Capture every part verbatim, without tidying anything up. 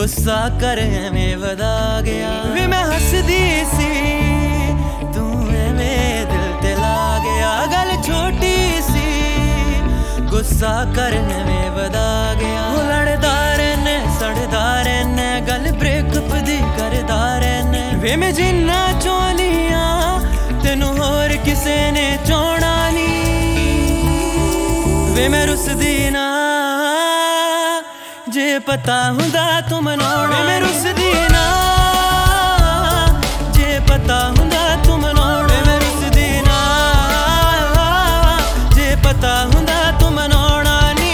गुस्सा कर एवें वधा गया वे मैं हसदी सी तू एवें दिल ते ला गया गल छोटी सी गुस्सा कर एवें वधा गया लड़दा रहने सड़दा रहने गल ब्रेकअप दी करदा रहने वे मैं जिन्ना चाहनी आ तेनू होर किसे ने चाहना नहीं वे मैं रुसदी ना जे पता हुंदा तू मनाउणा मैं रुसदी ना जे पता हुंदा तू मनाउणा मैं रुसदी ना जे पता हुंदा तू मनाउणा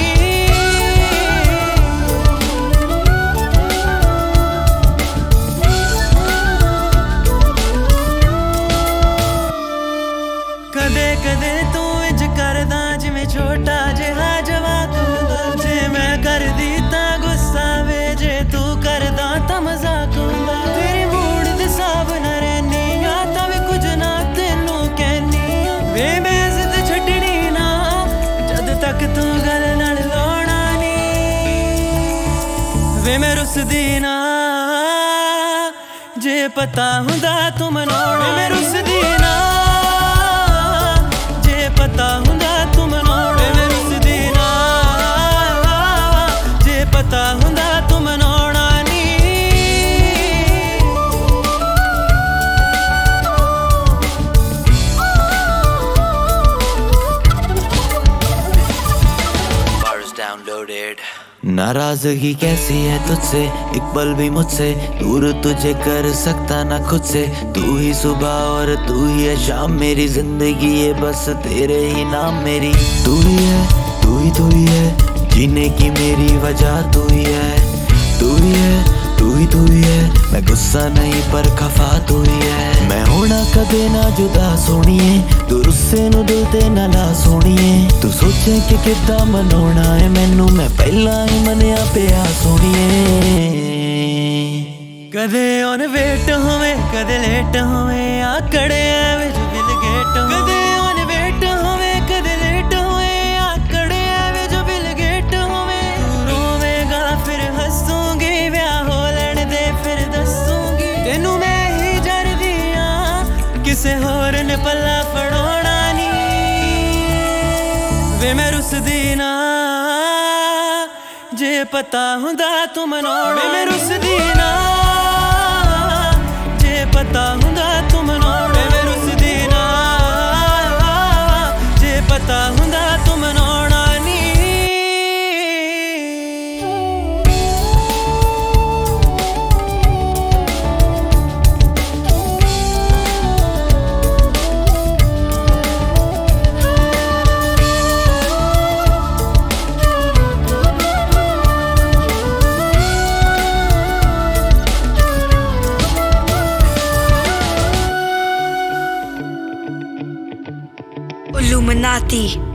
कदे कदे तू इंज करदा जिवें छोटा जिहा जवाक हुंदा जे मैं करदी तां गुस्सा वे जे तू करदा तां मजाक हुंदा तेरे मूड दे हिसाब नाल रहनी आ तां वी कुछ ना तैनू कहनी वे मैं जिद छड्डनी ना जद तक तू गल नाल लाउणा नी वे मैं रुसदी ना जे पता हुंदा तू मनाउणा मैं रुसदी ना पता हुंदा तू मनाउणा मैं रुसदी ना जे पता हुंदा तू मनाउणा नी Bars downloaded. नाराजगी कैसी है तुझसे एक पल भी मुझसे दूर तुझे कर सकता ना खुद से तू ही सुबह और तू ही है शाम मेरी जिंदगी है बस तेरे ही नाम मेरी तू ही है तू ही तू ही है जीने की मेरी वजह तू ही है तू ही है तू ही तू ही है मैं गुस्सा नहीं पर खफा तू ही है मैं होना कदे ना जुदा सोनिए तू रुस्से नू दिल ते ना ला सोनिए तू सोचे कि किद्दां मनाउणा है मैनू मैं पहला ही मनिया पिया सोनिए कदे ऑन वेट होवे कदे लेट होवे आकड़े विच बिल गेट कदे ऑन वेट होवे कदे लेट होवे आकड़े विच बिल गेट होवे तू रोवेगा फिर हंसूंगी ब्याह हो लैण दे फिर दसूंगी तेनू मैं ही जरदी आ किसे होर ने पल्ला फड़ाउणा नी वे मैं रुसदी ना जे पता हुंदा तू मनाउणा मैं रुसदी ना पता हुंदा तू मनाउणा मैं रुसदी ना जे पता हुंदा तू मनाउणा नी Illuminati.